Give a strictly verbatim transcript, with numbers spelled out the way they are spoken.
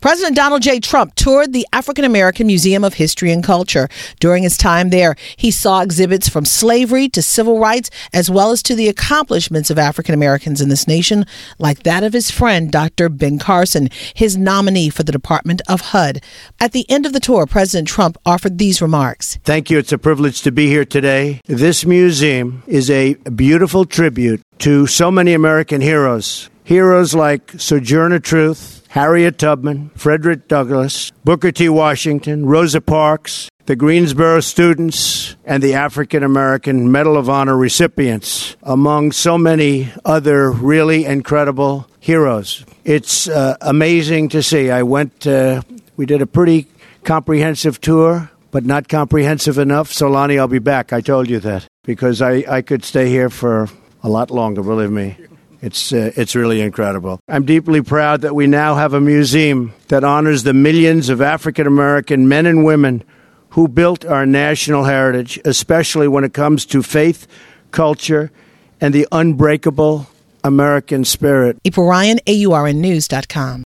President Donald J. Trump toured the African American Museum of History and Culture. During his time there, he saw exhibits from slavery to civil rights, as well as to the accomplishments of African Americans in this nation, like that of his friend, Doctor Ben Carson, his nominee for the Department of H U D. At the end of the tour, President Trump offered these remarks. Thank you. It's a privilege to be here today. This museum is a beautiful tribute to so many American heroes. Heroes like Sojourner Truth, Harriet Tubman, Frederick Douglass, Booker T. Washington, Rosa Parks, the Greensboro students, and the African American Medal of Honor recipients, among so many other really incredible heroes. It's uh, amazing to see. I went, uh, we did a pretty comprehensive tour, but not comprehensive enough. So, Lonnie, I'll be back. I told you that, because I, I could stay here for a lot longer, believe me. It's uh, it's really incredible. I'm deeply proud that we now have a museum that honors the millions of African American men and women who built our national heritage, especially when it comes to faith, culture, and the unbreakable American spirit. April Ryan, A U R N News dot com.